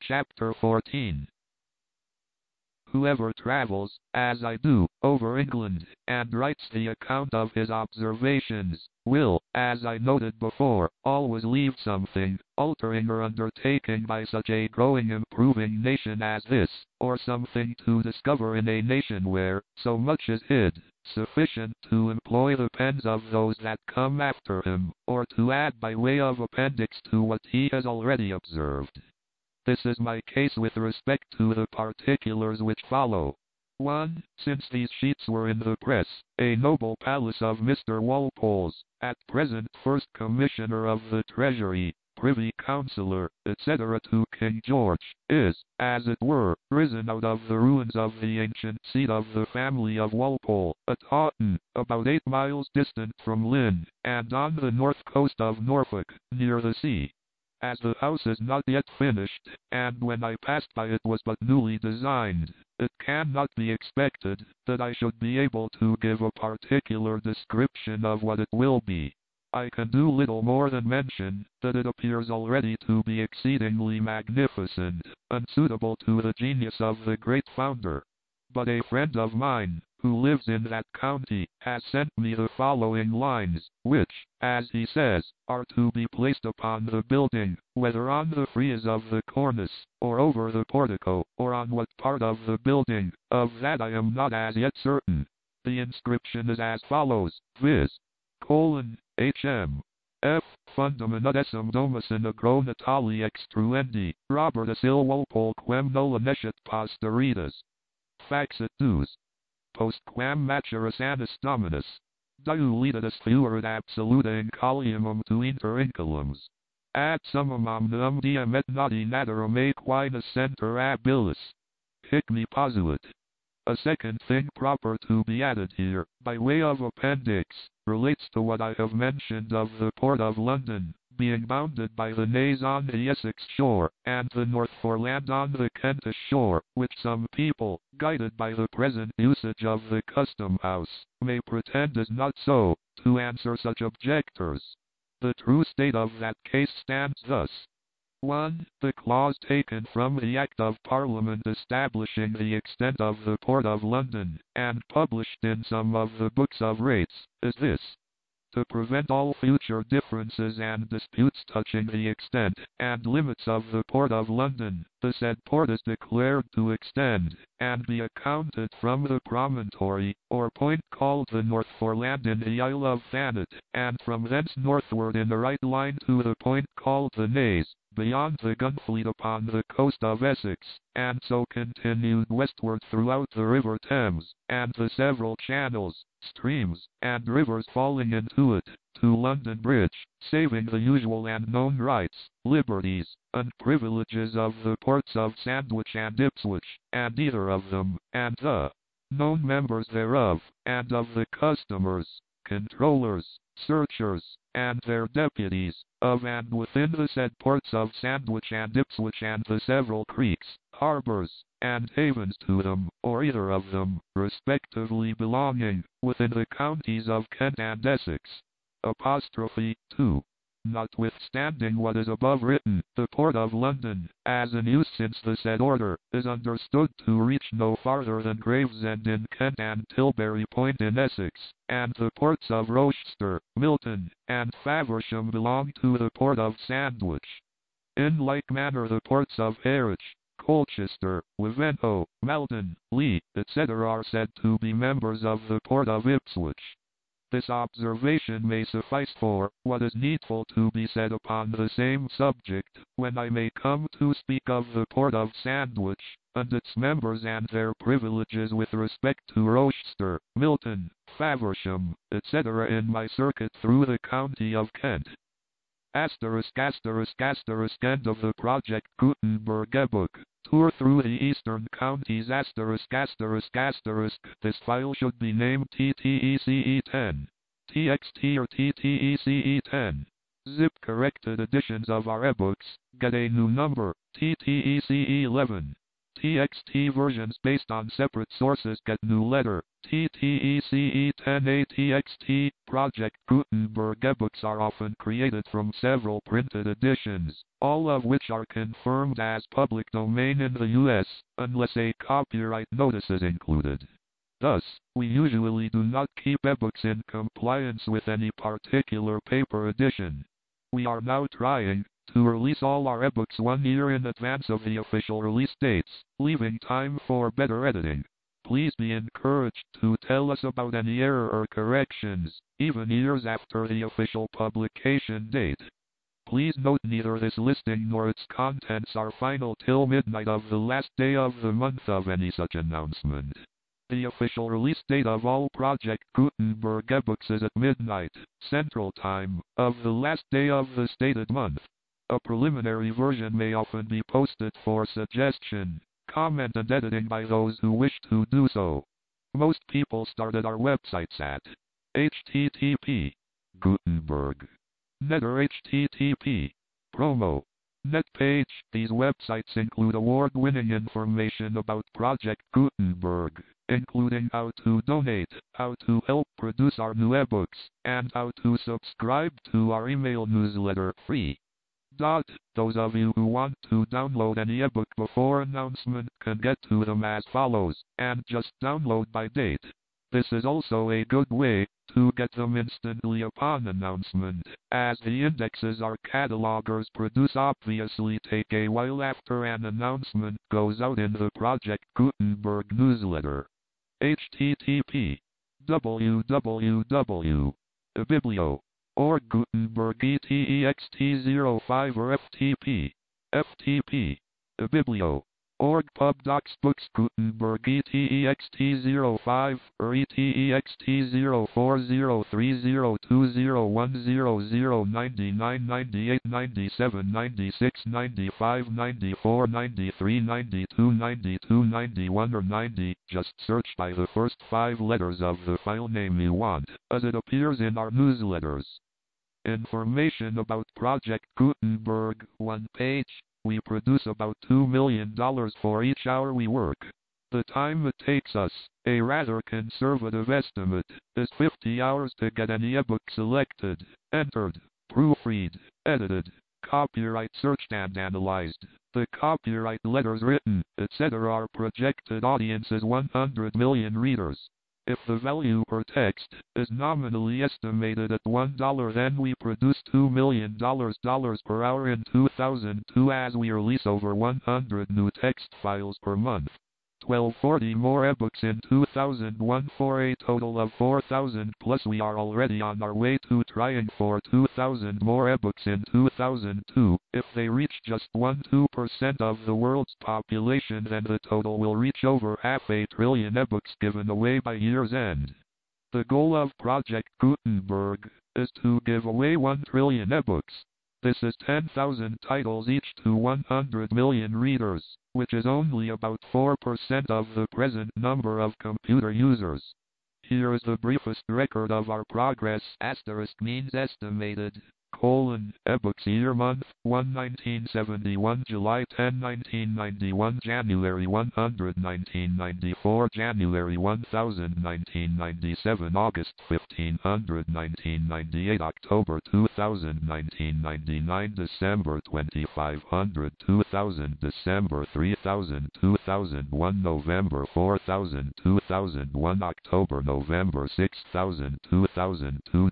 Chapter 14. Whoever travels, as I do, over England, and writes the account of his observations, will, as I noted before, always leave something, altering or undertaking by such a growing improving nation as this, or something to discover in a nation where so much is hid, sufficient to employ the pens of those that come after him, or to add by way of appendix to what he has already observed. This is my case with respect to the particulars which follow. 1. Since these sheets were in the press, a noble palace of Mr. Walpole's, at present First Commissioner of the Treasury, Privy Councillor, etc. to King George, is, as it were, risen out of the ruins of the ancient seat of the family of Walpole, at Houghton, about 8 miles distant from Lynn, and on the north coast of Norfolk, near the sea. As the house is not yet finished, and when I passed by it was but newly designed, it cannot be expected that I should be able to give a particular description of what it will be. I can do little more than mention that it appears already to be exceedingly magnificent, and suitable to the genius of the great founder. But a friend of mine, who lives in that county, has sent me the following lines, which, as he says, are to be placed upon the building, whether on the frieze of the cornice, or over the portico, or on what part of the building. Of that I am not as yet certain. The inscription is as follows, viz. H.M. F. Fundum inudessum domus in agro natali extruendi, Robertus il Walpole quem nola nescit posteritas. Faxit dus. Postquam maturus annus dominus. Diulitus fuerit absoluta in colliumum tu inter inculums. Ad summum omnium diem et noti naturum aequinus center abilis. Hic me posuit. A second thing proper to be added here, by way of appendix, relates to what I have mentioned of the port of London, being bounded by the Naze on the Essex shore, and the Northumberland on the Kentish shore, which some people, guided by the present usage of the custom house, may pretend is not so. To answer such objectors, the true state of that case stands thus. 1. The clause taken from the Act of Parliament establishing the extent of the Port of London, and published in some of the books of rates, is this: to prevent all future differences and disputes touching the extent and limits of the Port of London, the said port is declared to extend, and be accounted from the promontory, or point called the Northumberland in the Isle of Thanet, and from thence northward in the right line to the point called the Naze, beyond the Gunfleet upon the coast of Essex, and so continued westward throughout the River Thames, and the several channels, streams, and rivers falling into it, to London Bridge, saving the usual and known rights, liberties, and privileges of the ports of Sandwich and Ipswich, and either of them, and the known members thereof, and of the customers, controllers, searchers, and their deputies, of and within the said ports of Sandwich and Ipswich, and the several creeks, harbors, and havens to them, or either of them, respectively belonging, within the counties of Kent and Essex. Apostrophe 2. Notwithstanding what is above written, the Port of London, as in use since the said order, is understood to reach no farther than Gravesend in Kent and Tilbury Point in Essex, and the ports of Rochester, Milton, and Faversham belong to the Port of Sandwich. In like manner the ports of Harwich, Colchester, Wivenhoe, Malden, Lee, etc. are said to be members of the Port of Ipswich. This observation may suffice for what is needful to be said upon the same subject, when I may come to speak of the Port of Sandwich, and its members and their privileges with respect to Rochester, Milton, Faversham, etc. in my circuit through the county of Kent. Asterisk asterisk asterisk end of the Project Gutenberg ebook. Tour through the eastern counties asterisk asterisk asterisk. This file should be named TTECE10, TXT or TTECE10. Zip corrected editions of our ebooks get a new number, TTECE11. TXT versions based on separate sources get new letter, HTTECE10ATXT Project Gutenberg ebooks are often created from several printed editions, all of which are confirmed as public domain in the US, unless a copyright notice is included. Thus, we usually do not keep ebooks in compliance with any particular paper edition. We are now trying to release all our ebooks 1 year in advance of the official release dates, leaving time for better editing. Please be encouraged to tell us about any error or corrections, even years after the official publication date. Please note neither this listing nor its contents are final till midnight of the last day of the month of any such announcement. The official release date of all Project Gutenberg ebooks is at midnight, Central Time, of the last day of the stated month. A preliminary version may often be posted for suggestion, comment and editing by those who wish to do so. Most people started our websites at http Gutenberg net or http promo net page. These websites include award-winning information about Project Gutenberg, including how to donate, how to help produce our new ebooks, and how to subscribe to our email newsletter free. Those of you who want to download any ebook before announcement can get to them as follows, and just download by date. This is also a good way to get them instantly upon announcement, as the indexes our catalogers produce obviously take a while after an announcement goes out in the Project Gutenberg newsletter. http www.biblio.org Gutenberg ETEXT05 or FTP Biblio.org Pub Docs Books Gutenberg ETEXT05 or ETEXT0403030200999896959493929291 or 90. Just search by the first 5 letters of the file name you want, as it appears in our newsletters. Information about Project Gutenberg, 1 page. We produce about $2 million for each hour we work. The time it takes us, a rather conservative estimate, is 50 hours to get any ebook selected, entered, proofread, edited, copyright searched and analyzed. The copyright letters written, etc. Our projected audience is 100 million readers. If the value per text is nominally estimated at $1, then we produce $2 million per hour in 2002 as we release over 100 new text files per month. 1240 more ebooks in 2001 for a total of 4,000 plus. We are already on our way to trying for 2,000 more ebooks in 2002. If they reach just 1-2% of the world's population, then the total will reach over 500 billion ebooks given away by year's end. The goal of Project Gutenberg is to give away 1 trillion ebooks. This is 10,000 titles each to 100 million readers, which is only about 4% of the present number of computer users. Here is the briefest record of our progress. * means estimated. Ebooks year month 1 1971 July 10 1991 January 100 1994 January 1000 1997 August 1500 1998 October 2000 1999 December 2500 2000 December 3000 2001 November 4000 2001 October November 6000 2002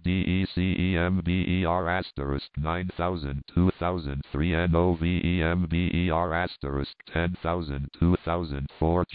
DECEMBER * 9000 2003 NOVEMBER * 10,000 2004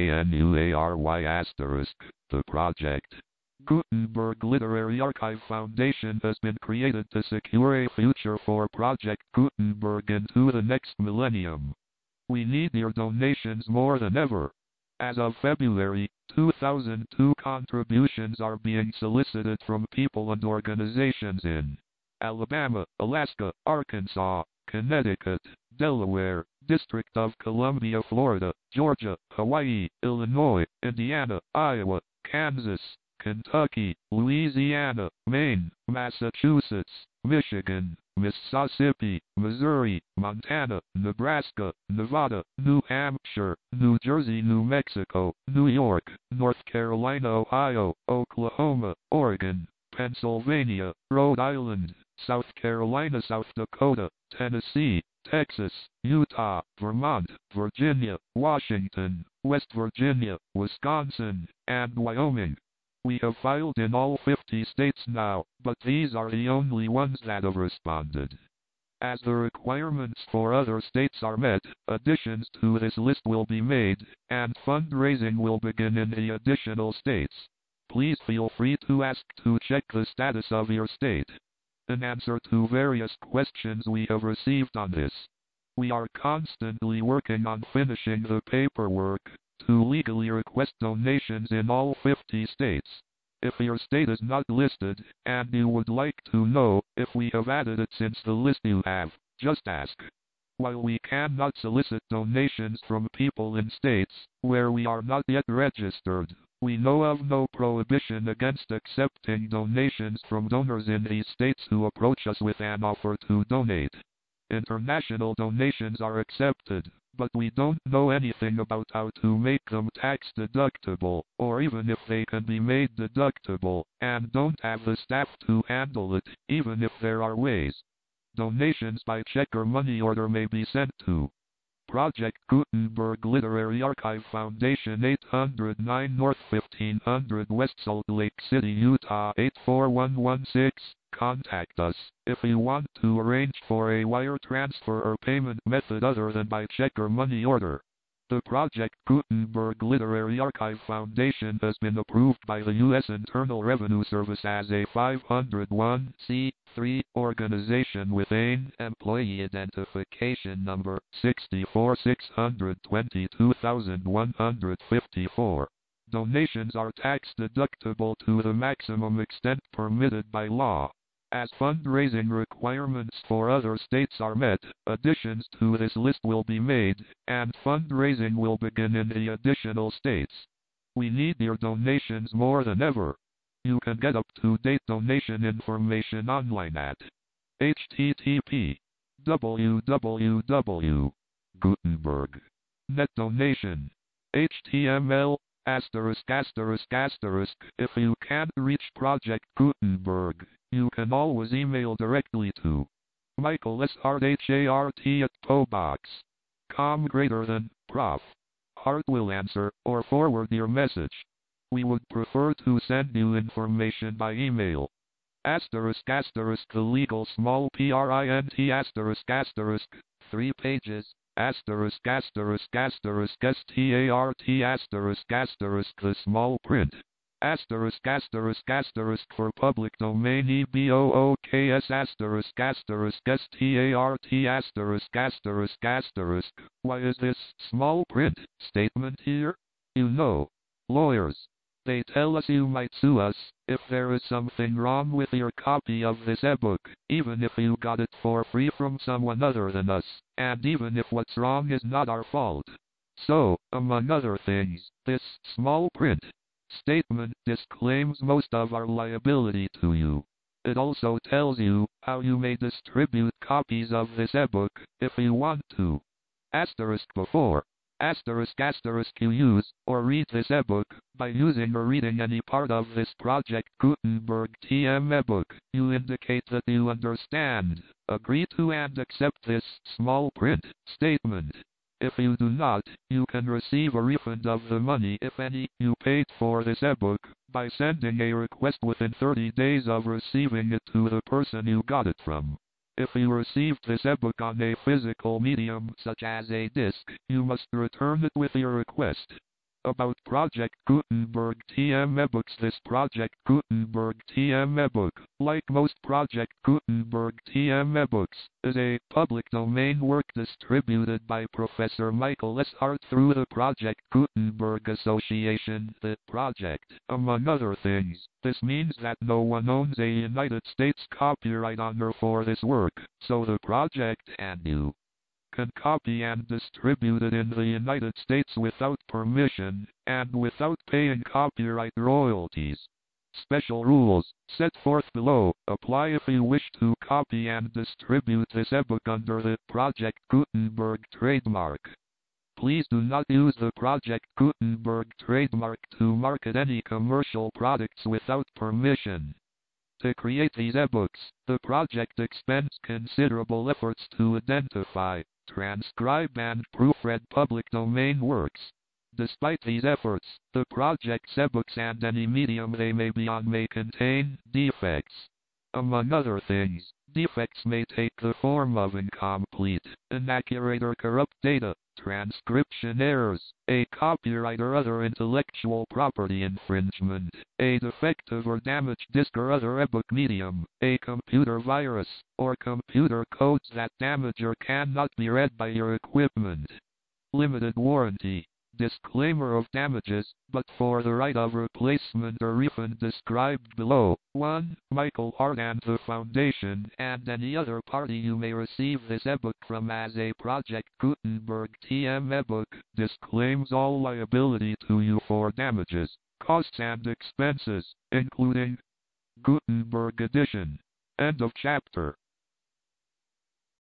JANUARY * The Project Gutenberg Literary Archive Foundation has been created to secure a future for Project Gutenberg into the next millennium. We need your donations more than ever. As of February 2002, contributions are being solicited from people and organizations in Alabama, Alaska, Arkansas, Connecticut, Delaware, District of Columbia, Florida, Georgia, Hawaii, Illinois, Indiana, Iowa, Kansas, Kentucky, Louisiana, Maine, Massachusetts, Michigan, Mississippi, Missouri, Montana, Nebraska, Nevada, New Hampshire, New Jersey, New Mexico, New York, North Carolina, Ohio, Oklahoma, Oregon, Pennsylvania, Rhode Island, South Carolina, South Dakota, Tennessee, Texas, Utah, Vermont, Virginia, Washington, West Virginia, Wisconsin, and Wyoming. We have filed in all 50 states now, but these are the only ones that have responded. As the requirements for other states are met, additions to this list will be made, and fundraising will begin in the additional states. Please feel free to ask to check the status of your state. In answer to various questions we have received on this, we are constantly working on finishing the paperwork to legally request donations in all 50 states. If your state is not listed, and you would like to know if we have added it since the list you have, just ask. While we cannot solicit donations from people in states where we are not yet registered, we know of no prohibition against accepting donations from donors in these states who approach us with an offer to donate. International donations are accepted, but we don't know anything about how to make them tax-deductible, or even if they can be made deductible, and don't have the staff to handle it, even if there are ways. Donations by check or money order may be sent to Project Gutenberg Literary Archive Foundation, 809 North 1500 West, Salt Lake City, Utah 84116. Contact us if you want to arrange for a wire transfer or payment method other than by check or money order. The Project Gutenberg Literary Archive Foundation has been approved by the U.S. Internal Revenue Service as a 501c3 organization with an employee identification number 64,622,154. Donations are tax-deductible to the maximum extent permitted by law. As fundraising requirements for other states are met, additions to this list will be made, and fundraising will begin in the additional states. We need your donations more than ever. You can get up-to-date donation information online at http://Gutenberg.net donation. HTML. If you can't reach Project Gutenberg, you can always email directly to Michael S. Hart @POBox.com Prof. Hart will answer or forward your message. We would prefer to send you information by email. The legal small print **, 3 pages. ****start the small print **** for public domain EBOOKS ***start***. Why is this small print statement here? You know, lawyers. They tell us you might sue us if there is something wrong with your copy of this ebook, even if you got it for free from someone other than us, and even if what's wrong is not our fault. So, among other things, this small print statement disclaims most of our liability to you. It also tells you how you may distribute copies of this ebook if you want to. Before you use or read this ebook by using or reading any part of this Project Gutenberg TM ebook, you indicate that you understand, agree to and accept this small print statement. If you do not, you can receive a refund of the money, if any, you paid for this ebook by sending a request within 30 days of receiving it to the person you got it from. If you received this ebook on a physical medium such as a disc, you must return it with your request. About Project Gutenberg TM ebooks. This Project Gutenberg TM ebook, like most Project Gutenberg TM ebooks, is a public domain work distributed by Professor Michael S. Hart through the Project Gutenberg Association, the project. Among other things, this means that no one owns a United States copyright honor for this work, so the project and you can copy and distribute it in the United States without permission, and without paying copyright royalties. Special rules, set forth below, apply if you wish to copy and distribute this ebook under the Project Gutenberg trademark. Please do not use the Project Gutenberg trademark to market any commercial products without permission. To create these ebooks, the project expends considerable efforts to identify, transcribe and proofread public domain works. Despite these efforts, the project's ebooks and any medium they may be on may contain defects. Among other things, defects may take the form of incomplete, inaccurate or corrupt data, transcription errors, a copyright or other intellectual property infringement, a defective or damaged disk or other ebook medium, a computer virus, or computer codes that damage or cannot be read by your equipment. Limited warranty. Disclaimer of damages, but for the right of replacement or refund described below. 1. Michael Hart and the Foundation and any other party you may receive this ebook from as a Project Gutenberg TM ebook disclaims all liability to you for damages, costs and expenses, including Gutenberg edition. End of chapter.